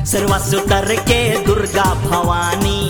सिरवा से उतर के दुर्गा भवानी,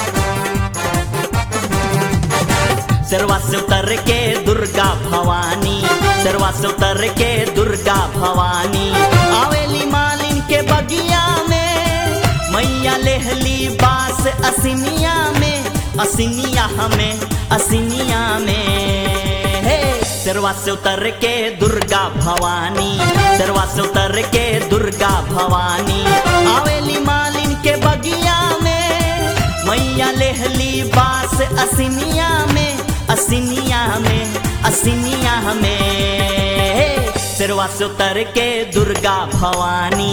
सिरवा से उतर के दुर्गा भवानी, सिरवा से उतर के दुर्गा भवानी। आवेली मालिन के बगिया में, मैया लेहली बास असिनिया में, असिनिया हमें असिनिया में। सिरवा से उतर के दुर्गा भवानी, सिरवा से उतर के दुर्गा भवानी। आवेली मालिन के बगिया में, मैया लेहली बास असिनिया में, असिनिया में असिनिया में। सिरवा से उतर के दुर्गा भवानी।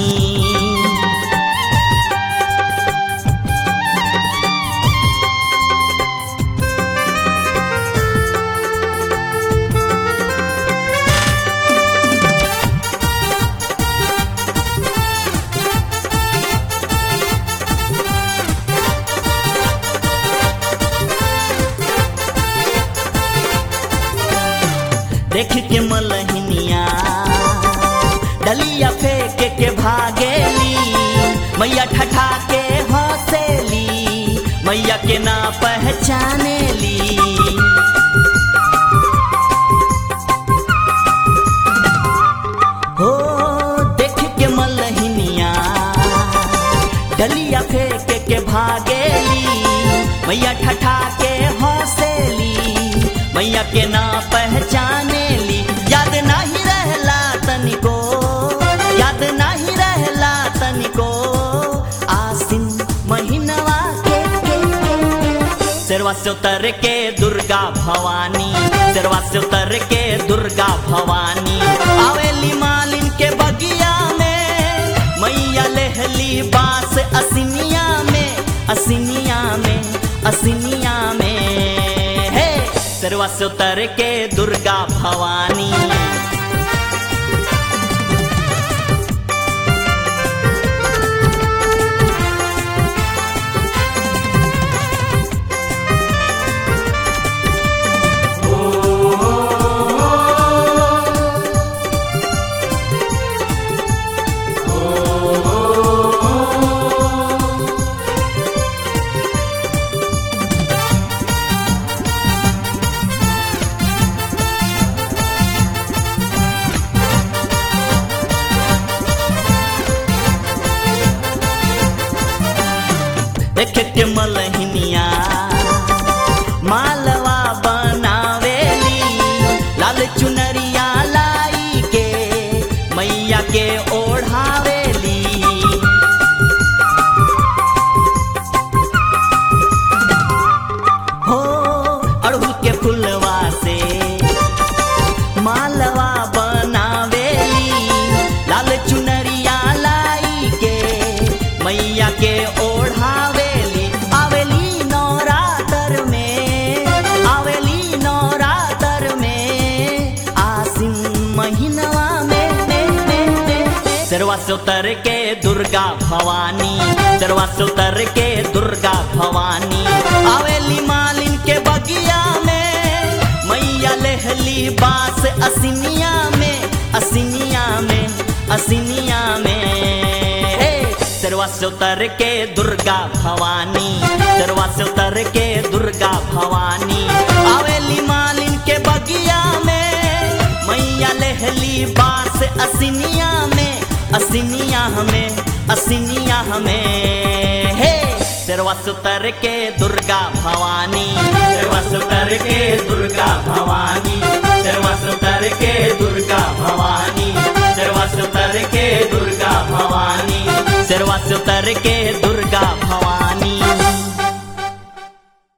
देख के मलहनिया डलिया फेंक के भागेली, मैया ठठा के हंसेली, मैया के ना पहचानेली। हो देख के मलहनिया डलिया फेंक के भागेली, मैया ठठा के हंसेली, मैया के ना पहचानेली। याद नहीं रहला तनिको, याद नहीं रहला तनिको, आसिन महीनवा के। सिरवा से उतर के दुर्गा भवानी, सिरवा से उतर के दुर्गा भवानी। आवेली मालिन के बगिया में, मैया लेहली बास असिनिया में, असिनिया में असिनिया में। सिरवा से उतर के दुर्गा भवानी। देख के मलहनिया मालवा बनावेली, लाल चुनरिया लाई के मैया के ओढ़ावेली। हो अड़हुल के फुलवा से मालवा बनावेली, लाल चुनरिया लाई के मैया के ओढ़ावेली। आवेली नवरात्र में, आवेली नवरात्र में, आसिन महीनवा में। सिरवा से उतर के दुर्गा भवानी, सिरवा से उतर के दुर्गा भवानी। आवेली मालिन के बगिया में, मैया लेहली बास असिनिया में, असिनिया में असिनिया में। सिरवा से उतर के दुर्गा भवानी, सिरवा से उतर के दुर्गा भवानी। आवेली मालिन के बगिया में, मैया लेहली बास असिनिया में, असिनिया में असिनिया में। सिरवा से उतर के दुर्गा भवानी, सिरवा से उतर के दुर्गा भवानी, सिरवा से उतर के दुर्गा भवानी, सिरवा से उतर के दुर्गा भवानी, सिरवा से उतर के